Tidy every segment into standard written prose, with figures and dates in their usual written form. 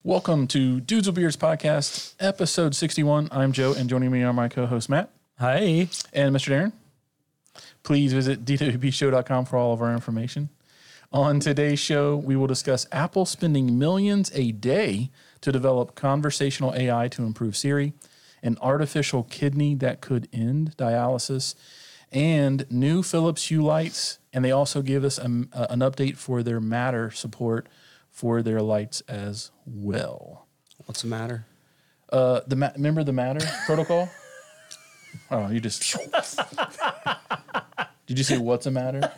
Welcome to Dudes with Beards Podcast, episode 61. I'm Joe, and joining me are my co-host Matt. Hi. And Mr. Darren. Please visit dwbshow.com for all of our information. On today's show, we will discuss Apple spending millions a day to develop conversational AI to improve Siri, an artificial kidney that could end dialysis, and new Philips Hue lights. And they also give us an update for their Matter support for their lights as well. What's the matter? Remember the Matter protocol? Oh, you just... Did you say what's the matter?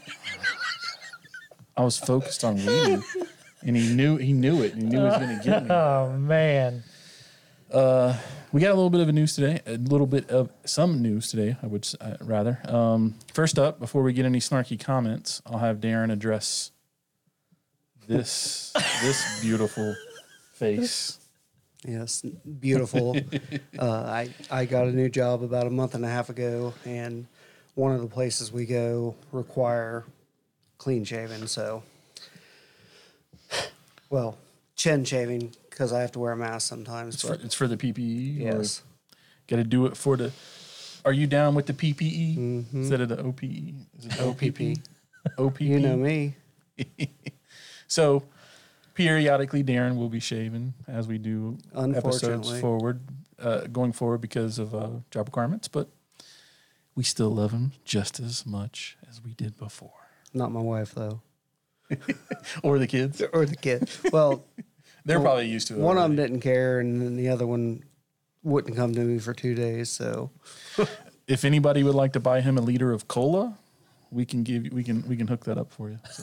I was focused on reading, and he knew it. He knew he was going to get me. Oh, man. We got a little bit of news today. A little bit of some news today, I would rather. First up, before we get any snarky comments, I'll have Darren address this beautiful face. Yes, beautiful. I got a new job about a month and a half ago, and one of the places we go require clean shaving. So, well, chin shaving because I have to wear a mask sometimes. It's for the PPE? Yes. Got to do it for the... Are you down with the PPE instead of the OPE? Is it OPP? OPP? You know me. So, periodically, Darren will be shaving as we do episodes going forward because of job requirements, but we still love him just as much as we did before. Not my wife, though. Or the kids. Or the kid. Well, they're probably used to it. One of them didn't care, and then the other one wouldn't come to me for 2 days. So, if anybody would like to buy him a liter of cola, we can hook that up for you. So.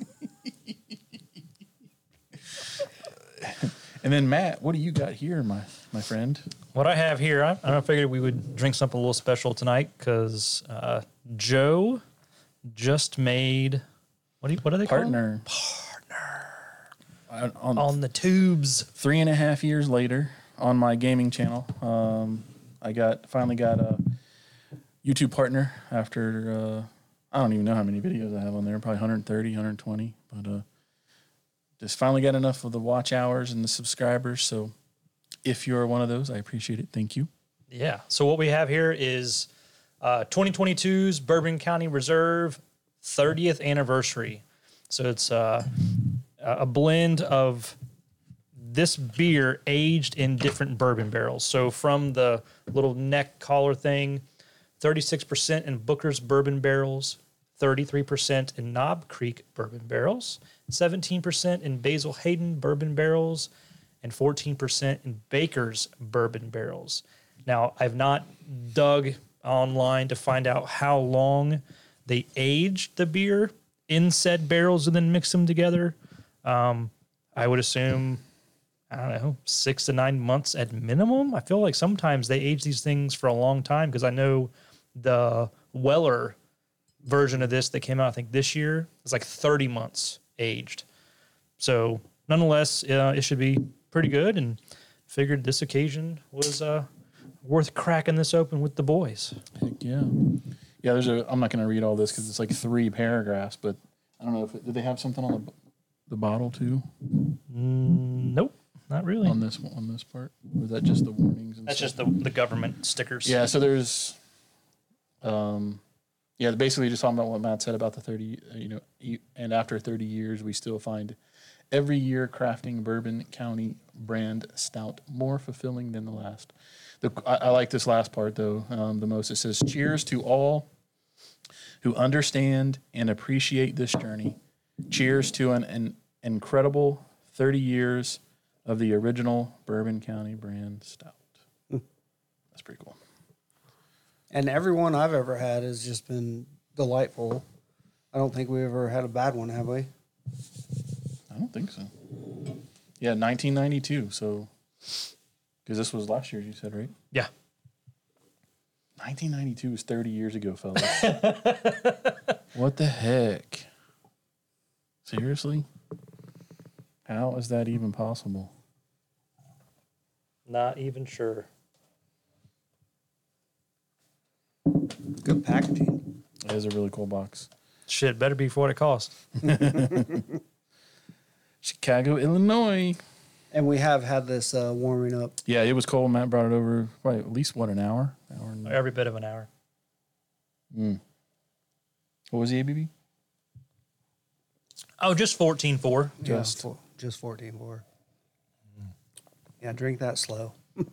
And then Matt, what do you got here, my friend? What I have here, I figured we would drink something a little special tonight because Joe just made what are they called? Partner. On the tubes. 3.5 years later, on my gaming channel, I finally got a YouTube partner after I don't even know how many videos I have on there, probably 130, 120, but just finally got enough of the watch hours and the subscribers. So if you're one of those, I appreciate it. Thank you. Yeah. So what we have here is 2022's Bourbon County Reserve 30th anniversary. So it's a blend of this beer aged in different bourbon barrels. So from the little neck collar thing, 36% in Booker's bourbon barrels, 33% in Knob Creek bourbon barrels, 17% in Basil Hayden bourbon barrels, and 14% in Baker's bourbon barrels. Now, I've not dug online to find out how long they aged the beer in said barrels and then mix them together. I would assume, 6 to 9 months at minimum. I feel like sometimes they age these things for a long time because I know the Weller version of this that came out, I think, this year is like 30 months aged. So nonetheless, it should be pretty good, and figured this occasion was worth cracking this open with the boys. Heck yeah. Yeah, I'm not going to read all this because it's like 3 paragraphs, but I don't know did they have something on the bottle too? Nope, not really. On this part? Or is that just the warnings? That's just the government stickers. Yeah, so there's... basically just talking about what Matt said about the 30, and after 30 years, we still find every year crafting Bourbon County brand stout more fulfilling than the last. I like this last part, though, the most. It says, cheers to all who understand and appreciate this journey. Cheers to an incredible 30 years of the original Bourbon County brand stout. That's pretty cool. And every one I've ever had has just been delightful. I don't think we ever had a bad one, have we? I don't think so. Yeah, 1992. So, because this was last year, you said, right? Yeah. 1992 is 30 years ago, fellas. What the heck? Seriously? How is that even possible? Not even sure. Good packaging. It is a really cool box. Shit, better be for what it costs. Chicago, Illinois. And we have had this warming up. Yeah, it was cold. Matt brought it over probably at least, what, an hour? And, Every bit of an hour. what was the ABV? Oh, just 14.4. Just. Yeah, just 14.4. Yeah, drink that slow.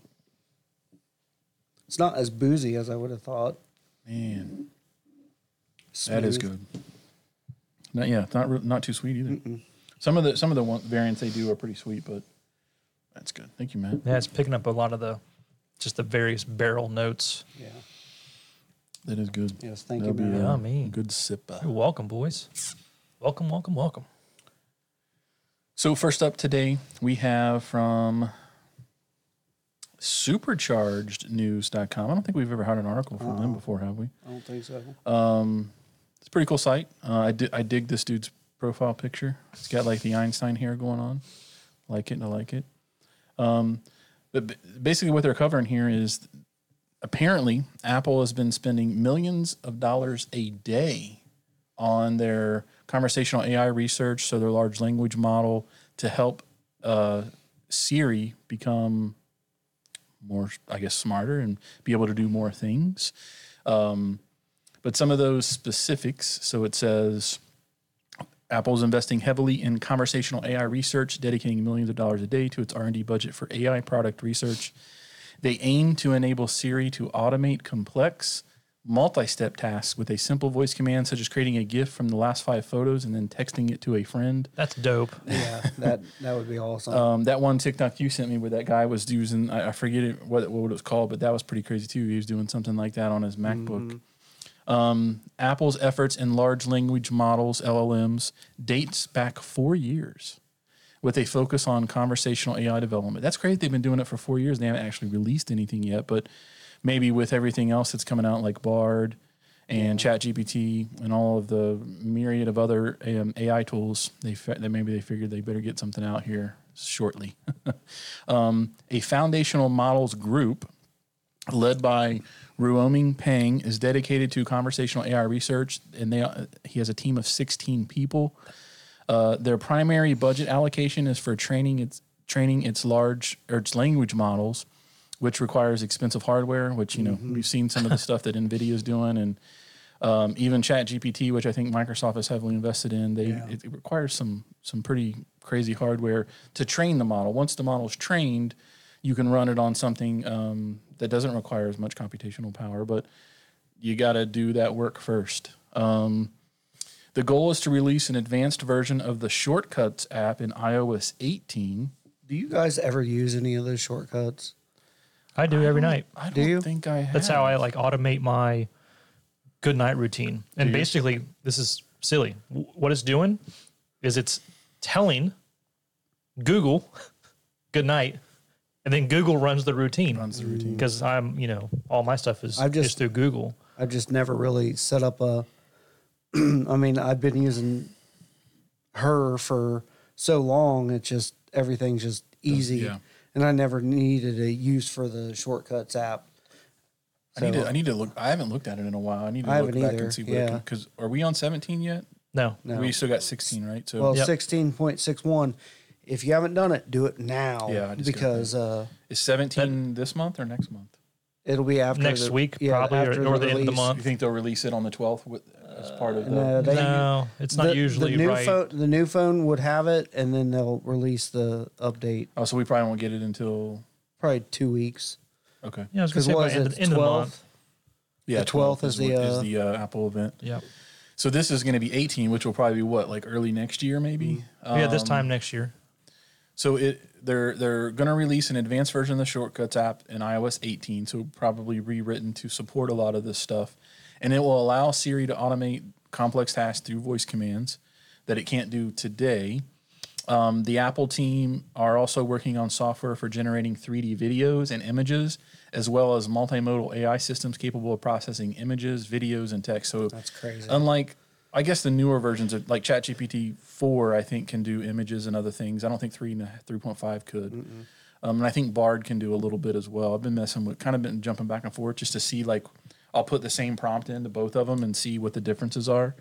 It's not as boozy as I would have thought. Man, that is Smooth. good. It's not too sweet either. Some of the variants they do are pretty sweet, but that's good. Thank you, Matt. Yeah, it's picking up a lot of the various barrel notes. Yeah. That is good. Yes, thank That'll you, be Matt. a Yummy. good sip. You're welcome, boys. Welcome, welcome, welcome. So first up today, we have from superchargednews.com. I don't think we've ever had an article from them before, have we? I don't think so. It's a pretty cool site. I dig this dude's profile picture. It's got like the Einstein hair going on. I like it. But basically what they're covering here is apparently Apple has been spending millions of dollars a day on their conversational AI research, so their large language model, to help Siri become more, I guess, smarter and be able to do more things. But some of those specifics, so it says Apple's investing heavily in conversational AI research, dedicating millions of dollars a day to its R&D budget for AI product research. They aim to enable Siri to automate complex multi-step tasks with a simple voice command, such as creating a GIF from the last 5 photos and then texting it to a friend. That's dope. Yeah, that would be awesome. That one TikTok you sent me where that guy was using, I forget what it was called, but that was pretty crazy too. He was doing something like that on his MacBook. Apple's efforts in large language models, LLMs, dates back 4 years with a focus on conversational AI development. That's great. They've been doing it for 4 years. They haven't actually released anything yet, but maybe with everything else that's coming out like Bard and ChatGPT and all of the myriad of other AI tools, they figured they better get something out here shortly. A foundational models group led by Ruoming Pang is dedicated to conversational AI research, and he has a team of 16 people. Their primary budget allocation is for training its language models, which requires expensive hardware, which, we've seen some of the stuff that NVIDIA is doing, and even ChatGPT, which I think Microsoft is heavily invested in. It requires some pretty crazy hardware to train the model. Once the model is trained, you can run it on something that doesn't require as much computational power, but you got to do that work first. The goal is to release an advanced version of the Shortcuts app in iOS 18. Do you guys ever use any of those shortcuts? I do every night. I Do you? don't think I have. That's how I automate my good night routine. And basically, this is silly. What it's doing is it's telling Google good night, and then Google runs the routine. Because I'm, all my stuff is just through Google. I've just never really set up a. I mean, I've been using her for so long. It's just everything's just easy, Yeah. and I never needed a use for the Shortcuts app. I need to look. I haven't looked at it in a while. I need to I look haven't back either, and see yeah. because are we on 17 yet? No. No. We still got 16, right? So Well, Yep. 16.61. If you haven't done it, do it now. Yeah, I just got because is 17 this month or next month? it'll be after Next week, probably, after or the end of the release. month. You think they'll release it on the 12th as part of the? No, they- No, it's not usually the new right. phone. The new phone would have it, and then they'll release the update Oh, so we probably won't get it until. probably 2 weeks. Okay. Yeah, I was going to Because say by what end, is it? end of the month. Yeah, The 12th is the Apple event. Yeah. So this is going to be 18, which will probably be what, like early next year, maybe. Yeah, this time next year. So they're going to release an advanced version of the Shortcuts app in iOS 18, so probably rewritten to support a lot of this stuff, and it will allow Siri to automate complex tasks through voice commands that it can't do today. The Apple team are also working on software for generating 3D videos and images, as well as multimodal AI systems capable of processing images, videos, and text. So That's crazy. unlike, I guess, the newer versions of like ChatGPT 4, I think can do images and other things. I don't think 3.5 could. And I think Bard can do a little bit as well. I've been been jumping back and forth just to see, like, I'll put the same prompt into both of them and see what the differences are.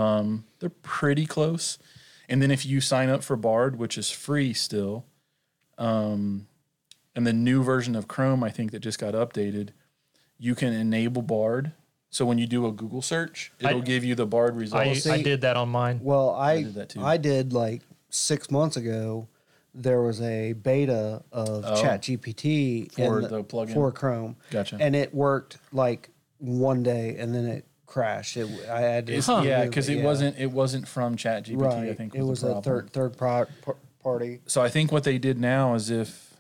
They're pretty close. And then if you sign up for Bard, which is free still, And the new version of Chrome, I think that just got updated, you can enable Bard. So when you do a Google search, it'll give you the Bard results. I did that on mine. Well, I did that too. I did like 6 months ago. There was a beta of ChatGPT For in the plugin? for Chrome. Gotcha. And it worked like one day, and then it crashed. I had to Yeah, because it wasn't from ChatGPT. right. I think it was the a problem. third party. So I think what they did now is if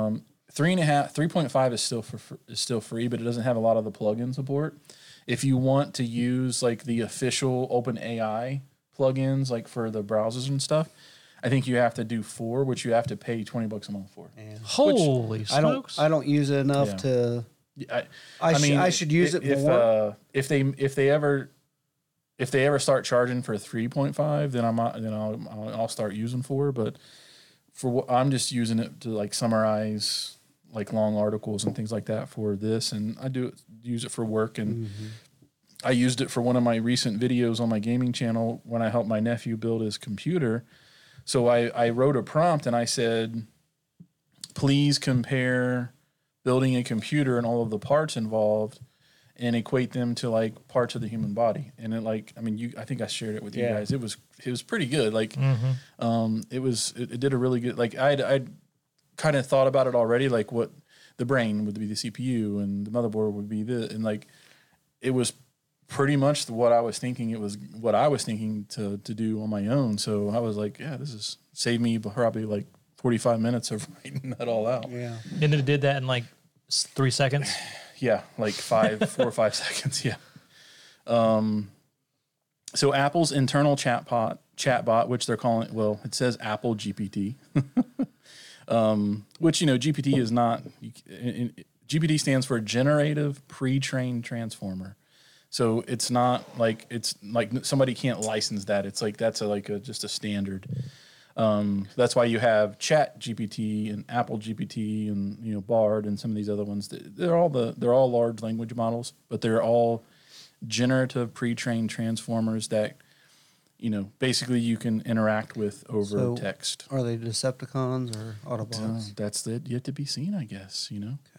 3.5 is still free, but it doesn't have a lot of the plugin support. If you want to use like the official OpenAI plugins, like for the browsers and stuff, I think you have to do 4, which you have to pay $20 a month for. Holy smokes! I don't use it enough Yeah. to. I mean, I should use it if, more. If they ever start charging for 3.5, then I'll start using 4. But for what I'm just using it to like summarize like long articles and things like that for this, and I use it for work, and I used it for one of my recent videos on my gaming channel when I helped my nephew build his computer. So I wrote a prompt and I said, please compare building a computer and all of the parts involved and equate them to like parts of the human body. And it I think I shared it with you guys. It was pretty good. Like, it did a really good, like I'd kind of thought about it already. Like what the brain would be the CPU and the motherboard would be this. And like, it was pretty much what I was thinking. It was what I was thinking to do on my own. So I was like, yeah, this is saved me probably like 45 minutes of writing that all out. Yeah. And it did that in like 3 seconds. Yeah, like 4 or 5 seconds. Yeah. So Apple's internal chatbot, which they're calling, well, it says Apple GPT, which, GPT is not, GPT stands for Generative Pre-trained Transformer. So it's like somebody can't license that. It's like that's just a standard. That's why you have Chat GPT and Apple GPT and Bard and some of these other ones. They're all large language models, but they're all generative pre-trained transformers that basically you can interact with over text. Are they Decepticons or Autobots? That's yet to be seen, I guess.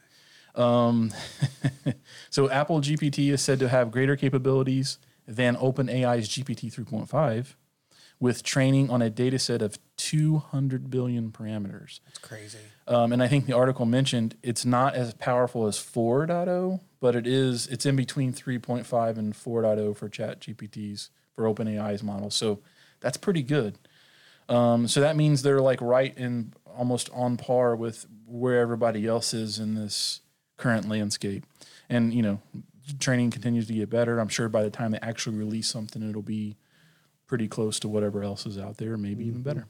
So Apple GPT is said to have greater capabilities than OpenAI's GPT 3.5, with training on a data set of 200 billion parameters. That's crazy. And I think the article mentioned it's not as powerful as 4.0, but it's in between 3.5 and 4.0 for ChatGPT's, for OpenAI's model. So that's pretty good. So that means they're like right in almost on par with where everybody else is in this current landscape. And, training continues to get better. I'm sure by the time they actually release something, it'll be pretty close to whatever else is out there, maybe even better.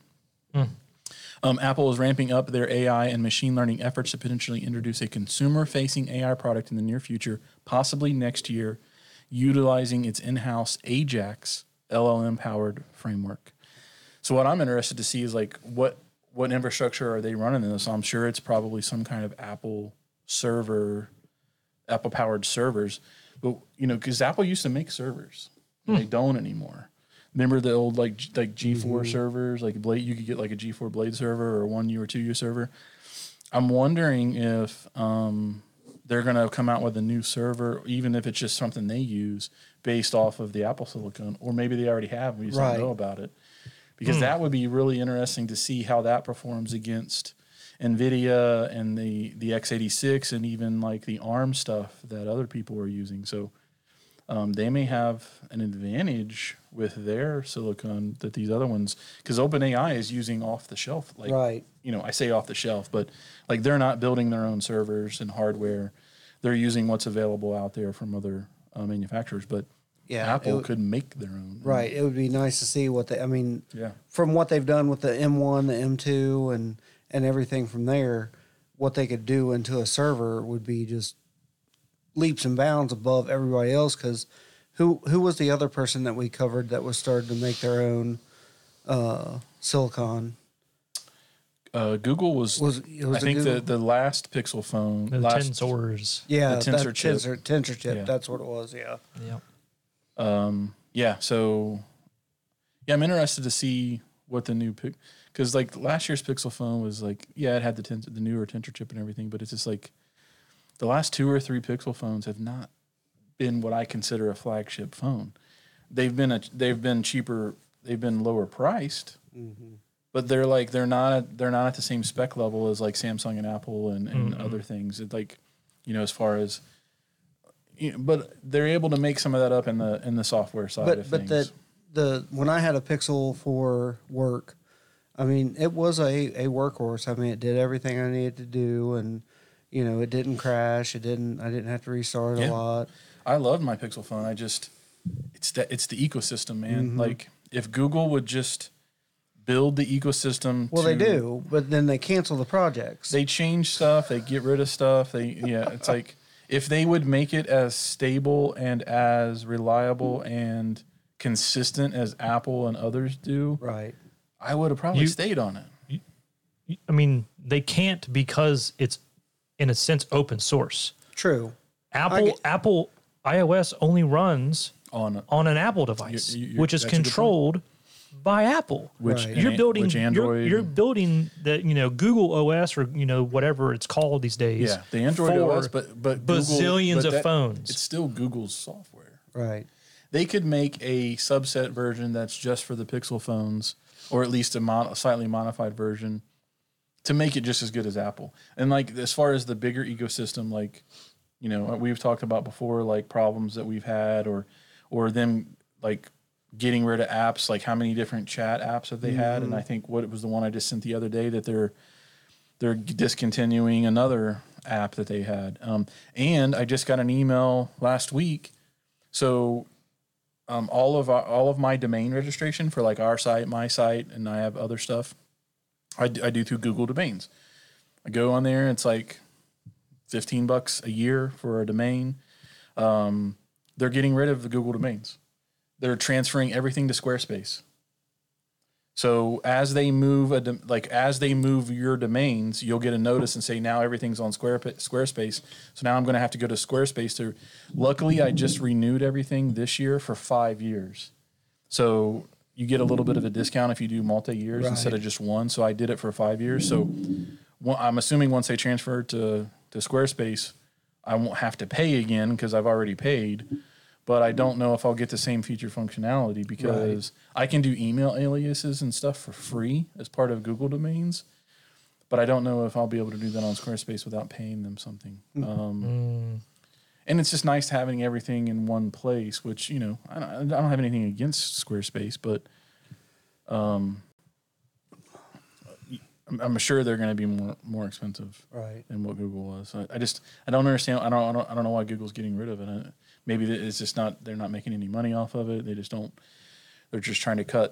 Apple is ramping up their AI and machine learning efforts to potentially introduce a consumer-facing AI product in the near future, possibly next year, utilizing its in-house Ajax LLM-powered framework. So what I'm interested to see is like what infrastructure are they running in this? I'm sure it's probably some kind of Apple Apple-powered servers. But, because Apple used to make servers. They don't anymore. Remember the old like G4 servers, like Blade? You could get like a G4 Blade server or a 1U or 2U server. I'm wondering if they're going to come out with a new server, even if it's just something they use based off of the Apple silicon, or maybe they already have. We just don't know about it, because that would be really interesting to see how that performs against NVIDIA and the x86 and even like the ARM stuff that other people are using. So they may have an advantage with their silicon that these other ones, because OpenAI is using off the shelf. Like, right. I say off the shelf, but like they're not building their own servers and hardware. They're using what's available out there from other manufacturers. But Apple could make their own. Right. It would be nice to see Yeah. from what they've done with the M1, the M2, and everything from there, what they could do into a server would be just leaps and bounds above everybody else. Because who was the other person that we covered that was starting to make their own silicon? Google was I think the last Pixel phone. The Tensors. Yeah, the Tensor chip. Tensor chip. Yeah. That's what it was. Yeah. Yep. So I'm interested to see what the new Because like last year's Pixel phone was like, yeah, it had the newer Tensor chip and everything, but it's just like the last 2 or 3 Pixel phones have not been what I consider a flagship phone. They've been cheaper, they've been lower priced, but they're not at the same spec level as like Samsung and Apple and other things. It's like, as far as, but they're able to make some of that up in the software side of things. But when I had a Pixel for work, I mean, it was a workhorse. I mean, it did everything I needed to do, and it didn't crash. I didn't have to restart a lot. I love my Pixel phone. It's the ecosystem, man. Like if Google would just build the ecosystem. Well, they do, but then they cancel the projects. They change stuff. They get rid of stuff. It's like if they would make it as stable and as reliable and consistent as Apple and others do, right? I would have probably stayed on it. I mean, they can't because it's, in a sense, open source. True. Apple iOS only runs on an Apple device, which is controlled by Apple. Which Right. You're building Android, you're building the Google OS or whatever it's called these days. yeah, the Android for OS, but bazillions of phones. It's still Google's software. Right. They could make a subset version that's just for the Pixel phones, or at least a slightly modified version, to make it just as good as Apple. And like as far as the bigger ecosystem, like we've talked about before, like problems that we've had, or them like getting rid of apps, like how many different chat apps have they had? And I think what was the one I just sent the other day that they're discontinuing another app that they had. And I just got an email last week, so. All of my domain registration for like our site, my site, and I have other stuff, I do through Google Domains. I go on there, it's like $15 a year for a domain. They're getting rid of the Google Domains. They're transferring everything to Squarespace. So as they move your domains, you'll get a notice and say now everything's on Squarespace. So now I'm going to have to go to Squarespace to. Luckily, I just renewed everything this year for 5 years, so you get a little bit of a discount if you do multi-years instead of just one. So I did it for 5 years. So I'm assuming once they transfer to Squarespace, I won't have to pay again because I've already paid. But I don't know if I'll get the same feature functionality because I can do email aliases and stuff for free as part of Google Domains. But I don't know if I'll be able to do that on Squarespace without paying them something. And it's just nice having everything in one place, which, I don't have anything against Squarespace, but I'm sure they're going to be more expensive than what Google was. I don't understand. I don't know why Google's getting rid of it. Maybe it's just not. They're not making any money off of it. They just don't. They're just trying to cut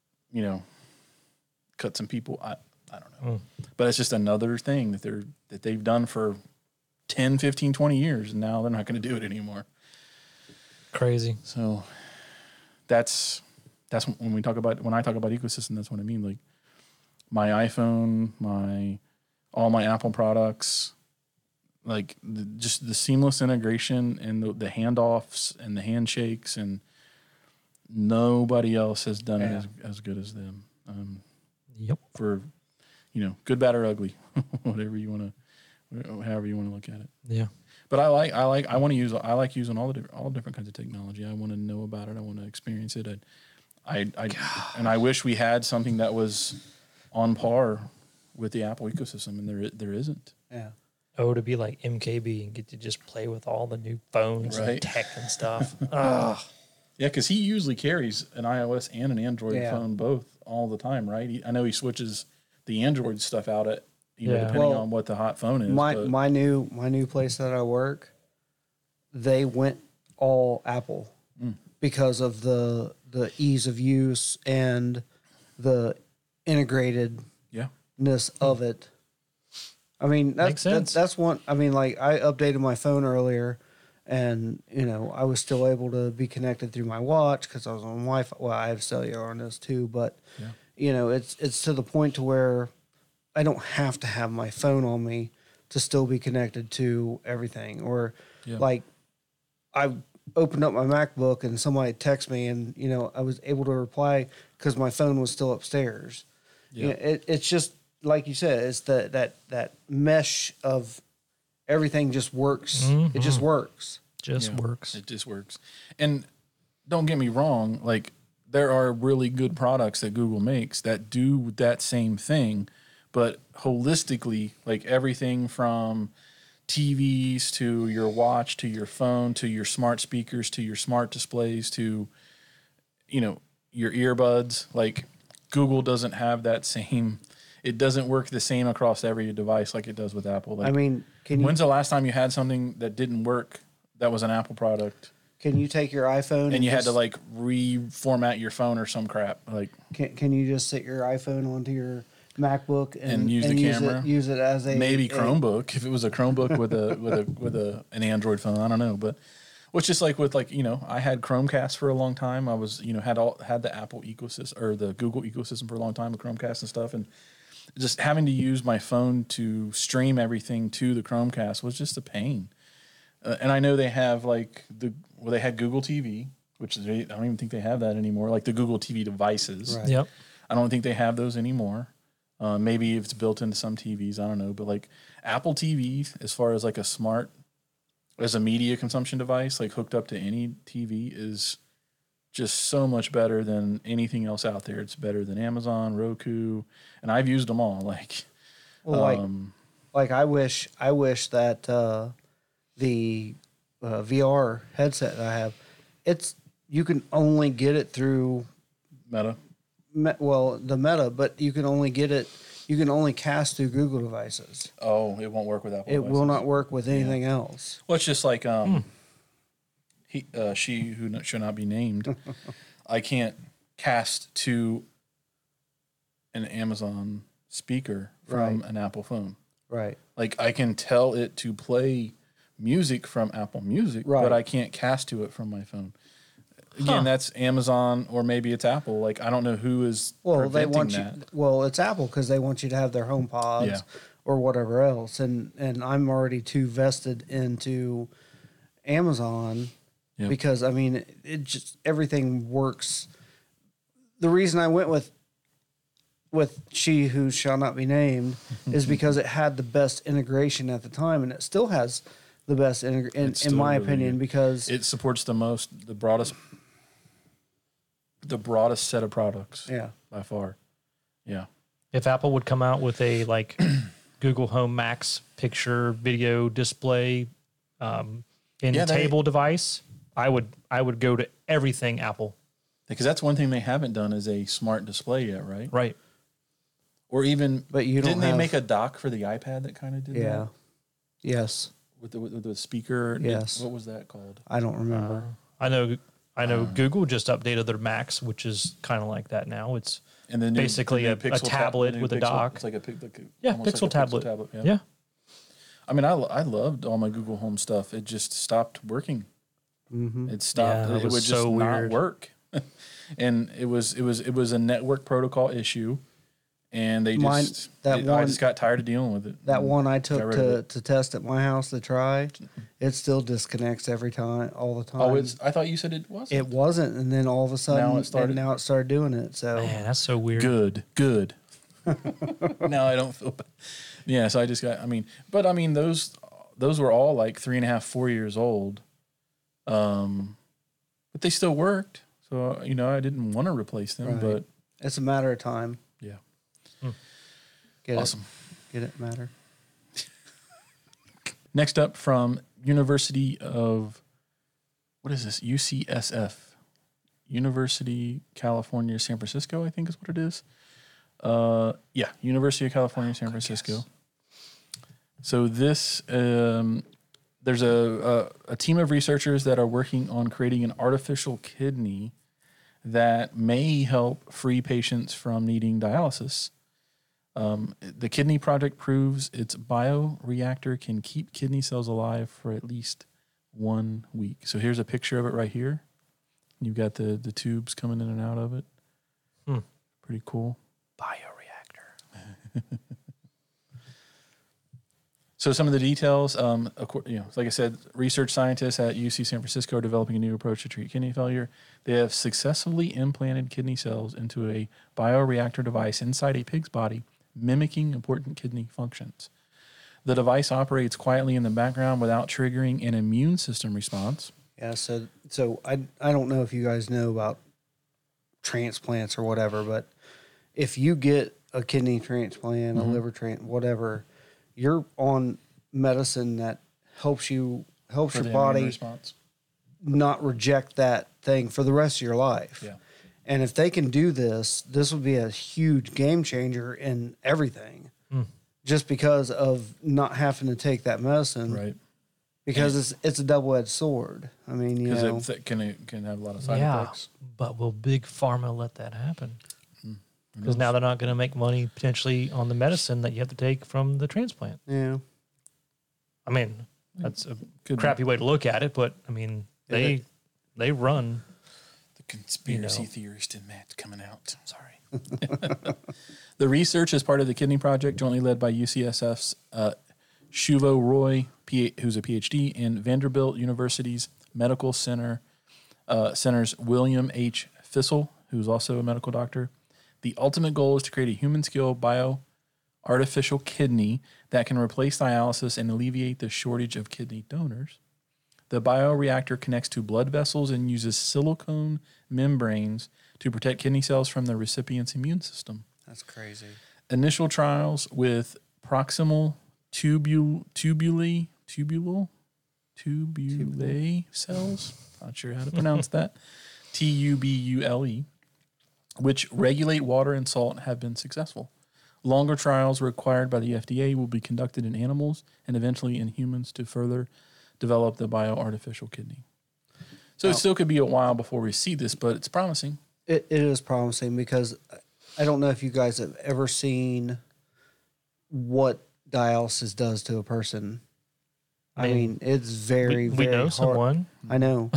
some people. I don't know. But it's just another thing that they've done for 10, 15, 20 years, and now they're not going to do it anymore. Crazy. So that's when I talk about ecosystem, that's what I mean. Like my iPhone, all my Apple products, like just the seamless integration and the handoffs and the handshakes, and nobody else has done it as good as them. Yep. For good, bad, or ugly, however you want to look at it. Yeah. But I like using all different kinds of technology. I want to know about it. I want to experience it. And I wish we had something that was on par with the Apple ecosystem, and there isn't. Yeah. Oh, to be like MKB and get to just play with all the new phones and tech and stuff. Yeah, because he usually carries an iOS and an Android phone both all the time, right? I know he switches the Android stuff out depending on what the hot phone is. My new place that I work, they went all Apple because of the ease of use and the integratedness of it. I mean, that's one. I mean, like I updated my phone earlier, and I was still able to be connected through my watch because I was on Wi-Fi. Well, I have cellular on this too, but it's to the point to where I don't have to have my phone on me to still be connected to everything. Or like I opened up my MacBook and somebody texted me, and I was able to reply because my phone was still upstairs. You know, it's just like you said, it's that mesh of everything just works. It just works. Just Yeah, works. It just works. And don't get me wrong, like there are really good products that Google makes that do that same thing, but holistically, like everything from TVs to your watch to your phone to your smart speakers to your smart displays to your earbuds, like Google doesn't have that same, it doesn't work the same across every device like it does with Apple. Like, I mean, can you when's the last time you had something that didn't work that was an Apple product take your iPhone and you had to just- like reformat your phone or some crap? Like, can you just set your iPhone onto your MacBook And use the camera? Use it as a maybe Chromebook, if it was a Chromebook with an Android phone, I don't know. But it's just like with I had Chromecast for a long time. I was had the Apple ecosystem or the Google ecosystem for a long time with Chromecast and stuff, and just having to use my phone to stream everything to the Chromecast was just a pain. And I know they have they had Google TV, which I don't even think they have that anymore. Like the Google TV devices. Right. Yep. I don't think they have those anymore. Maybe if it's built into some TVs, I don't know. But like Apple TV, as far as like as a media consumption device, like hooked up to any TV, is just so much better than anything else out there. It's better than Amazon, Roku, and I've used them all. Like I wish that the VR headset that I have, you can only get it through Meta. the Meta, but you can only cast through Google devices. Oh, it won't work with Apple. It devices. will not work with anything else. Well, it's just like she who should not be named. I can't cast to an Amazon speaker from an Apple phone. Right. Like I can tell it to play music from Apple Music, Right. but I can't cast to it from my phone. Again, that's Amazon or maybe it's Apple. Like I don't know who is preventing that. Well, it's Apple because they want you to have their home pods Yeah. or whatever else, and I'm already too vested into Amazon Yep. because I mean it just everything works. The reason I went with she who shall not be named is because it had the best integration at the time, and it still has the best in still my really opinion good. because It supports the broadest set of products. yeah. By far. Yeah. If Apple would come out with a Google Home Max picture video display table device, I would go to everything Apple. Because that's one thing they haven't done is a smart display yet, right? Right. Or even But you don't didn't they have- make a dock for the iPad that kind of did Yeah. that? Yes. With the speaker. Yes. What was that called? I don't remember. I know Google just updated their Max, which is kind of like that now. It's And then basically a tablet with a dock. It's like a almost Pixel like a tablet. Yeah. Yeah. I mean, I loved all my Google Home stuff. It just stopped working. Mm-hmm. It stopped. Yeah, it it was would just so not weird. work, and it was a network protocol issue, and they Mine- just that I one- just got tired of dealing with it. That one I Got took rid of to test at my house to try, it still disconnects every time, all the time. Oh, I thought you said it wasn't. It wasn't, and then all of a sudden, Now it started? now it started doing it. So Man, that's so weird. Good. Now I don't feel bad. Yeah, so I just got. Those were all like 3.5, 4 years old, but they still worked. So I didn't want to replace them, Right. but it's a matter of time. yeah, Get awesome. Get it? Matter. Next up from University of, what is this? UCSF, University California San Francisco, I think is what it is. Yeah, University of California San Francisco. So this, there's a team of researchers that are working on creating an artificial kidney that may help free patients from needing dialysis. The kidney project proves its bioreactor can keep kidney cells alive for at least 1 week. So here's a picture of it right here. You've got the tubes coming in and out of it. Pretty cool. Bioreactor. So some of the details, like I said, research scientists at UC San Francisco are developing a new approach to treat kidney failure. They have successfully implanted kidney cells into a bioreactor device inside a pig's body, mimicking important kidney functions. The device operates quietly in the background without triggering an immune system response. Yeah, so I don't know if you guys know about transplants or whatever, but if you get a kidney transplant, a liver transplant, whatever, you're on medicine that helps your For the immune body response. not reject that thing for the rest of your life. Yeah. And if they can do this, this would be a huge game changer in everything. Just because of not having to take that medicine. Right. Because it's a double-edged sword. I mean, you know. Because it can have a lot of side Yeah, effects. but will Big Pharma let that happen? Because now they're not going to make money potentially on the medicine that you have to take from the transplant. Yeah. I mean, that's a Could be. crappy way to look at it, but I mean, they run. The conspiracy You know. theorist in Matt coming out. Sorry. The research is part of the Kidney Project, jointly led by UCSF's Shuvo Roy, who's a PhD, and Vanderbilt University's Medical Center's William H. Fissel, who's also a medical doctor. The ultimate goal is to create a human-scale bio-artificial kidney that can replace dialysis and alleviate the shortage of kidney donors. The bioreactor connects to blood vessels and uses silicone membranes to protect kidney cells from the recipient's immune system. That's crazy. Initial trials with proximal tubule cells, not sure how to pronounce that, TUBULE, which regulate water and salt, have been successful. Longer trials required by the FDA will be conducted in animals and eventually in humans to further develop the bioartificial kidney. So it still could be a while before we see this, but it's promising. It is promising because I don't know if you guys have ever seen what dialysis does to a person. I mean, it's very, We very know hard. someone. I know.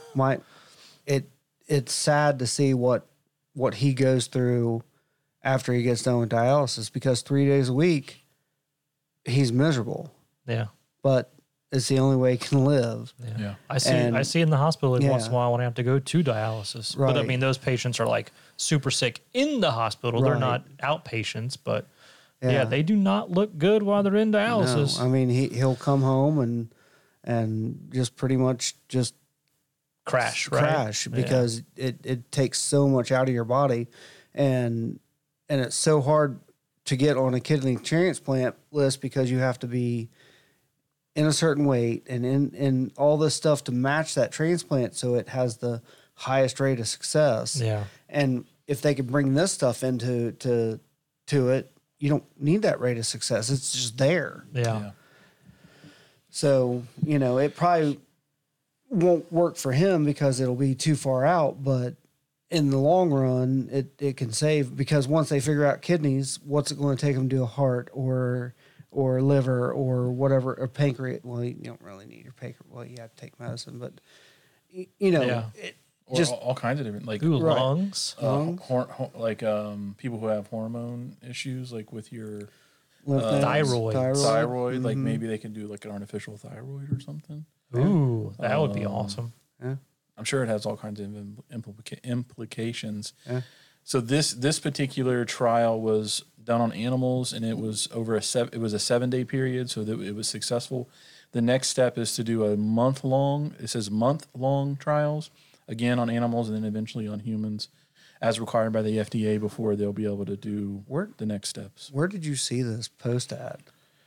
It's sad to see what he goes through after he gets done with dialysis because 3 days a week he's miserable. Yeah. But it's the only way he can live. Yeah. I see in the hospital once in a Yeah. while when I have to go to dialysis. But I Right. mean, those patients are like super sick in the hospital. They're Right. not outpatients, but yeah, they do not look good while they're in dialysis. No, I mean he'll come home and just pretty much just Crash, right? crash Yeah. because it takes so much out of your body and it's so hard to get on a kidney transplant list because you have to be in a certain weight and in all this stuff to match that transplant so it has the highest rate of success. Yeah. And if they could bring this stuff into it, you don't need that rate of success. It's just there. Yeah. So, you know, it probably won't work for him because it'll be too far out, but in the long run, it can save because once they figure out kidneys, what's it going to take them to do a heart or liver or whatever, or pancreas? Well, you don't really need your pancreas. Well, you have to take medicine, but you know, Yeah. Or just all kinds of different, like Ooh, Right. lungs. people who have hormone issues, like with your lymph nodes, Thyroid. thyroid, like maybe they can do like an artificial thyroid or something. Ooh, that would be awesome. I'm sure it has all kinds of implications. Yeah. So this particular trial was done on animals, and it was over a 7-day period, so that it was successful. The next step is to do a month-long. It says month-long trials, again on animals, and then eventually on humans, as required by the FDA before they'll be able to do the next steps. Where did you see this post at?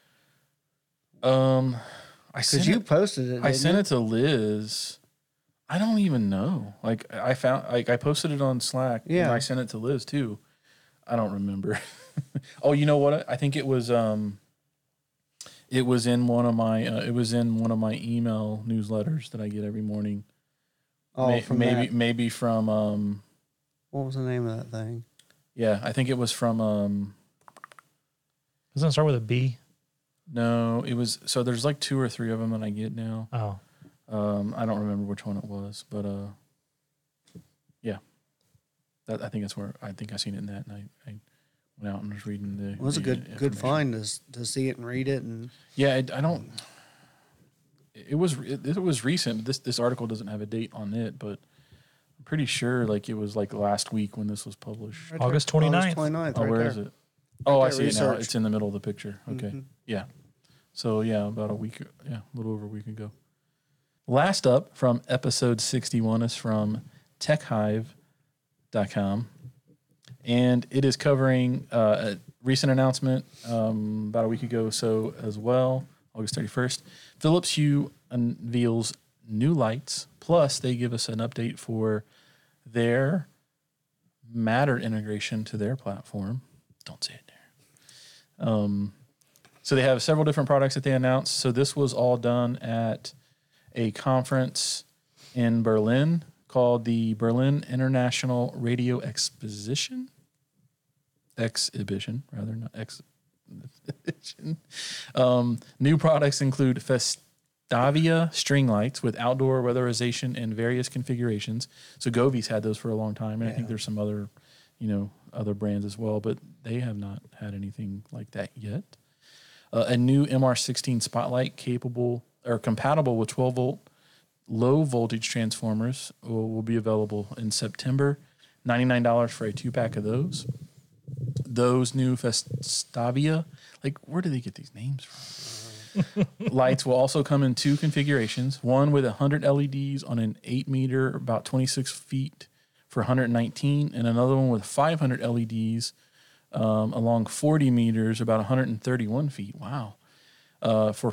I Because sent you it, posted it. I didn't sent you? it to Liz. I don't even know. Like I posted it on Slack. And Yeah. I sent it to Liz too. I don't remember. Oh, you know what? I think it was in one of my email newsletters that I get every morning. Oh, from that. Maybe from What was the name of that thing? yeah, I think it was from Doesn't it start with a B? no, it was, so there's like 2 or 3 of them that I get now. Oh. I don't remember which one it was, but yeah. I think that's where I think I seen it in that, and I went out and was reading the. It was a the good information. find to see it and read it. And Yeah, I don't. It was recent. This article doesn't have a date on it, but I'm pretty sure like it was like last week when this was published. right August there. 29th. 29th, Oh, right where there. is it? Oh, I there, see it now. research. It's in the middle of the picture. Okay, Mhm. yeah. So yeah, about a week. Yeah, a little over a week ago. Last up from episode 61 is from TechHive.com, and it is covering a recent announcement about a week ago or so as well, August 31st. Philips Hue unveils new lights, plus they give us an update for their Matter integration to their platform. Don't say it there. So they have several different products that they announced. So this was all done at a conference in Berlin called the Berlin International Radio Exhibition, rather, not exhibition. New products include Festavia string lights with outdoor weatherization and various configurations. So Govi's had those for a long time, and I think Yeah. there's some other, other brands as well, but they have not had anything like that yet. A new MR16 spotlight compatible with 12-volt low voltage transformers will be available in September. $99 for a 2-pack of those. Those new Festavia, like where do they get these names from? Lights will also come in 2 configurations. One with 100 LEDs on an 8 meter, about 26 feet for 119, and another one with 500 LEDs along 40 meters, about 131 feet. Wow. For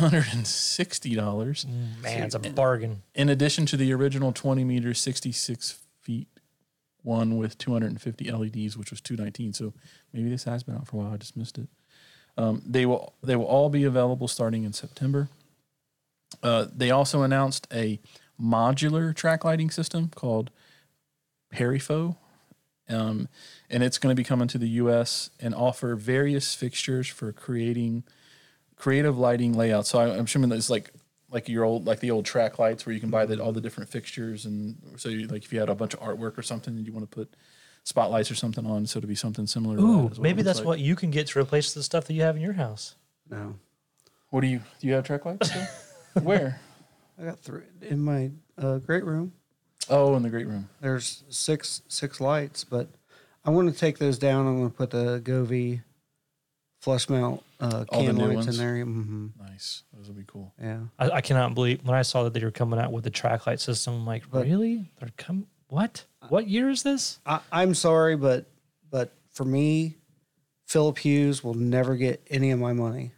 $360. Man, it's a bargain. In addition to the original 20 meters, 66 feet one with 250 LEDs, which was $219. So maybe this has been out for a while. I just missed it. They will all be available starting in September. They also announced a modular track lighting system called Perifo. And it's going to be coming to the U.S. and offer various fixtures for creating creative lighting layouts. So I'm assuming it's like the old track lights where you can buy all the different fixtures, and so like if you had a bunch of artwork or something and you want to put spotlights or something on, so to be something similar. To Ooh, that is maybe it that's looks like. what you can get to replace the stuff that you have in your house. No, What do you have track lights still? Where? I got 3 in my great room. Oh, in the great room. There's six lights, but I want to take those down. I'm going to put the Govee flush mount the can new lights ones? in there. Mm-hmm. Nice. Those would be cool. Yeah, I cannot believe when I saw that they were coming out with the track light system. I'm like, But- really? They're what? What year is this? I'm sorry, but for me, Philip Hughes will never get any of my money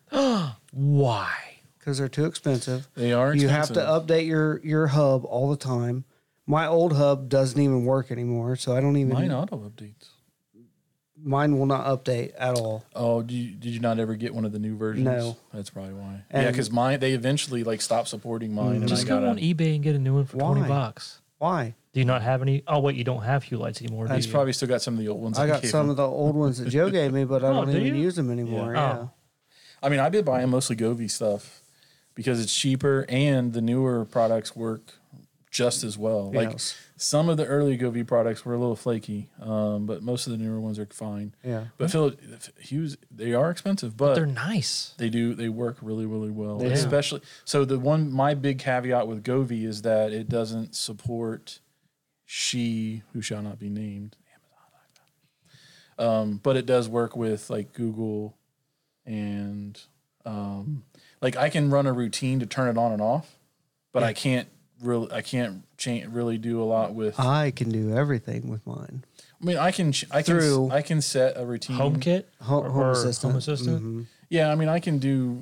Why? because they're too expensive. They are You have expensive. to update your hub all the time. My old hub doesn't even work anymore, so I don't even. Mine auto updates. Mine will not update at all. Oh, did you not ever get one of the new versions? No. That's probably why. And- Yeah, because they eventually stopped supporting mine, and Just I go got on eBay and get a new one for Why? $20. Why? Do you not have any? Oh wait, you don't have Hue lights anymore. Do He's you? probably still got some of the old ones. I got gave some him. of the old ones that Joe gave me, but I Oh, don't do even you? use them anymore. Yeah. Yeah. I mean, I've been buying mostly Govee stuff because it's cheaper and the newer products work just as well. Like Yes. some of the early Govee products were a little flaky, but most of the newer ones are fine. Yeah. But Hughes, they are expensive, They're but nice. they work really, really well. They do. Especially, so my big caveat with Govee is that it doesn't support She Who Shall Not Be Named, Amazon. But it does work with like Google and like I can run a routine to turn it on and off, but I can't really do a lot with. I can do everything with mine. I mean, I can set a routine. HomeKit, Home or Assistant. Home Assistant. Mhm. Yeah, I mean, I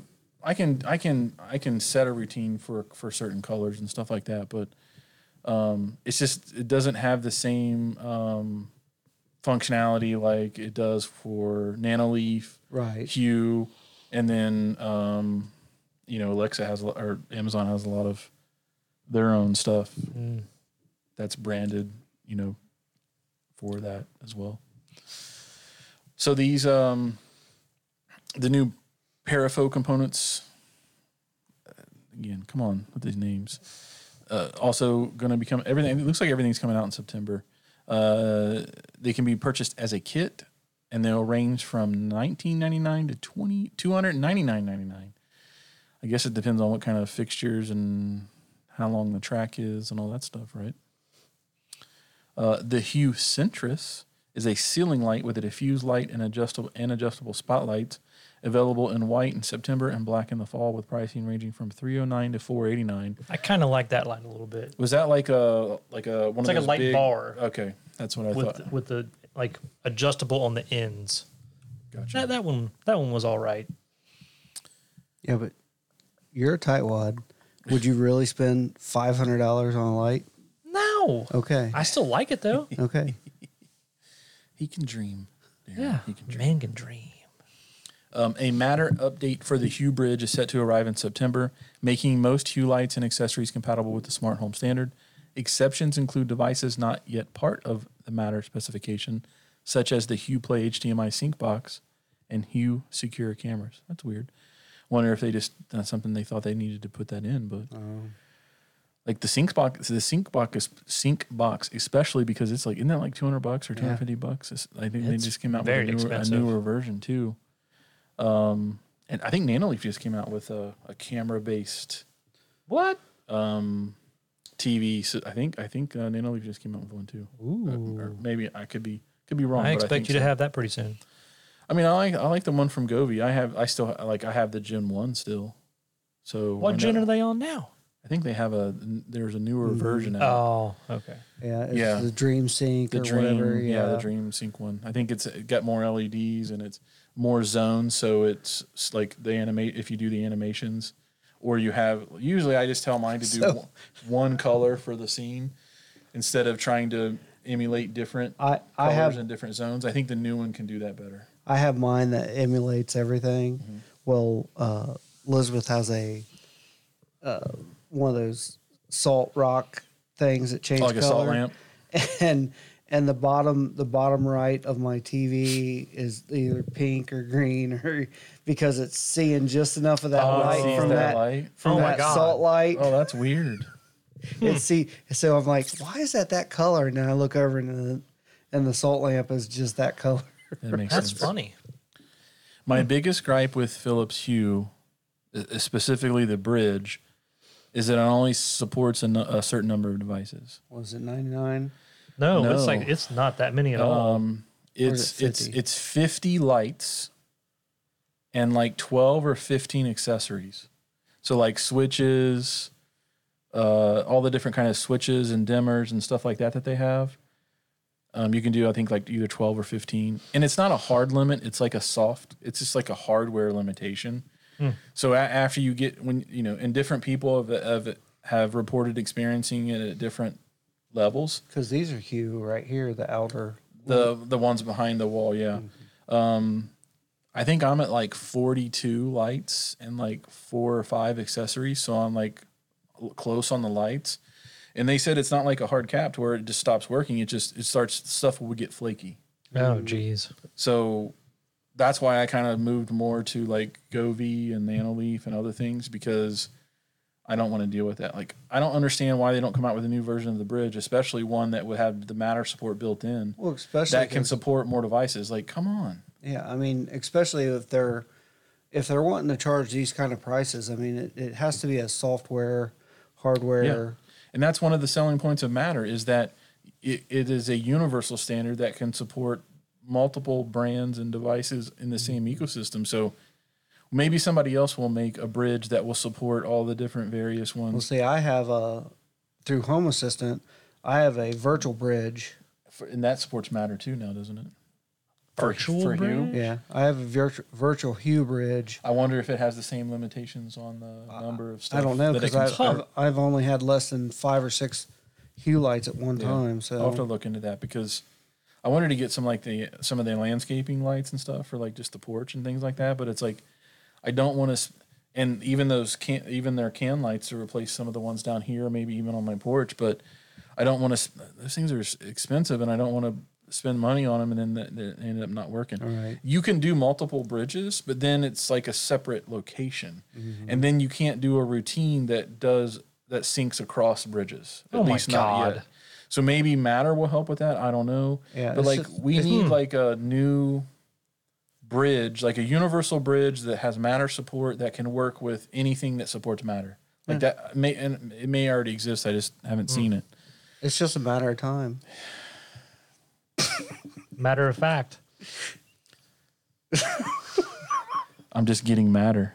can set a routine for certain colors and stuff like that, but it's just it doesn't have the same functionality like it does for Nanoleaf, Right. Hue, and then Alexa or Amazon has a lot of their own stuff that's branded, for that as well. So these the new Perifo components. Again, come on with these names. Also going to become everything. It looks like everything's coming out in September. They can be purchased as a kit and they'll range from $19.99 to $299.99. I guess it depends on what kind of fixtures and how long the track is and all that stuff, right? The Hue Centris is a ceiling light with a diffuse light and adjustable spotlights, available in white in September and black in the fall, with pricing ranging from $309 to $489. I kind of like that light a little bit. Was that like a one It's of like those a light big, bar Okay, that's what I thought. with the like adjustable on the ends. Gotcha. That one was all right. Yeah, but you're a tightwad. Would you really spend $500 on a light? No. Okay. I still like it though. Okay. He can dream. Yeah. he can dream. Man can dream. A Matter update for the Hue Bridge is set to arrive in September, making most Hue lights and accessories compatible with the smart home standard. Exceptions include devices not yet part of the Matter specification, such as the Hue Play HDMI sync box and Hue Secure cameras. That's weird. Wonder if that's something they thought they needed to put that in, but like the sync box, especially because it's like, isn't that like $200 or $250? I think they It's just came out very with a expensive. newer version too. And I think Nanoleaf just came out with a camera-based What? TV. So I think Nanoleaf just came out with one too. Ooh. Or maybe I could be wrong. I but expect think you to so. have that pretty soon. I mean, I like the one from Govee. I have the Gen 1 still. So What gen are they on now? I think they have there's a newer version out. Oh, okay. Yeah. It's Yeah. the Dream Sync The or Dream, whatever. Yeah. the Dream Sync one. I think it got more LEDs and it's more zones, so it's like the animate if you do the animations, or you have. Usually, I just tell mine to do one color for the scene instead of trying to emulate different I colors have in different zones. I think the new one can do that better. I have mine that emulates everything. Mm-hmm. Well, Elizabeth has a one of those salt rock things that change Like a color. salt lamp. And the bottom right of my TV is either pink or green, or because it's seeing just enough of that Oh, it light sees from that that light? from Oh my that God. salt light. Oh, that's weird. So I'm like, why is that color? And then I look over and the salt lamp is just that color. That makes That's sense. funny. My biggest gripe with Philips Hue, specifically the bridge, is that it only supports a certain number of devices. Was it 99? No, No. it's not that many at all. It's is it 50? it's 50 lights and like 12 or 15 accessories. So like switches, all the different kind of switches and dimmers and stuff like that they have. You can do, I think, like either 12 or 15. And it's not a hard limit. It's like it's just like a hardware limitation. So after you get, and different people have reported experiencing it at different levels. Because these are Hue right here, the outer. The ones behind the wall, yeah. I think I'm at like 42 lights and like 4 or 5 accessories, so I'm like close on the lights. And they said it's not like a hard cap to where it just stops working. It starts, stuff will get flaky. Oh, geez. So that's why I kind of moved more to like Govee and Nanoleaf and other things, because I don't want to deal with that. Like, I don't understand why they don't come out with a new version of the bridge, especially one that would have the Matter support built in. Well, especially that can 'cause- support more devices. Like, come on. Yeah, I mean, especially if they're wanting to charge these kind of prices. I mean, it has to be a software, hardware. And that's one of the selling points of Matter, is that it is a universal standard that can support multiple brands and devices in the same ecosystem. So maybe somebody else will make a bridge that will support all the different various Well, ones. see, I have through Home Assistant, I have a virtual bridge. And that supports Matter too now, doesn't it? Virtual for bridge? Hue. Yeah, I have a virtual Hue bridge. I wonder if it has the same limitations on the number of stuff. I don't know that it because can support. I've only had less than 5 or 6 Hue lights at one time. So I'll have to look into that, because I wanted to get some of the landscaping lights and stuff for like just the porch and things like that. But it's like, I don't want to, and even their can lights to replace some of the ones down here, maybe even on my porch. But I don't want to. Those things are expensive, and I don't want to spend money on them and then they end up not working. All right. You can do multiple bridges, but then it's like a separate location, and then you can't do a routine that syncs across bridges. Oh my God. So maybe Matter will help with that. I don't know. Yeah, but it's like just- we need like a new bridge, like a universal bridge that has matter support that can work with anything that supports matter. Like that may, and it may already exist. I just haven't seen it. It's just a matter of time. Matter of fact. I'm just getting madder.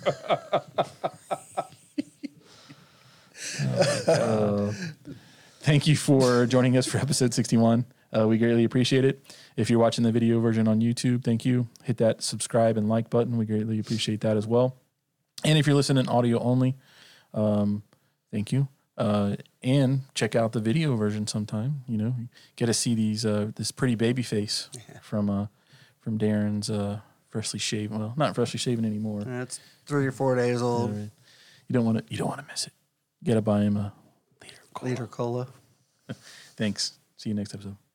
Thank you for joining us for episode 61. We greatly appreciate it. If you're watching the video version on YouTube, thank you. Hit that subscribe and like button. We greatly appreciate that as well. And if you're listening audio only, thank you. And check out the video version sometime. You know, get to see these this pretty baby face from Darren's freshly shaven. Well, not freshly shaven anymore. It's 3 or 4 days old. You don't want to miss it. You got to buy him a liter cola. Liter cola. Thanks. See you next episode.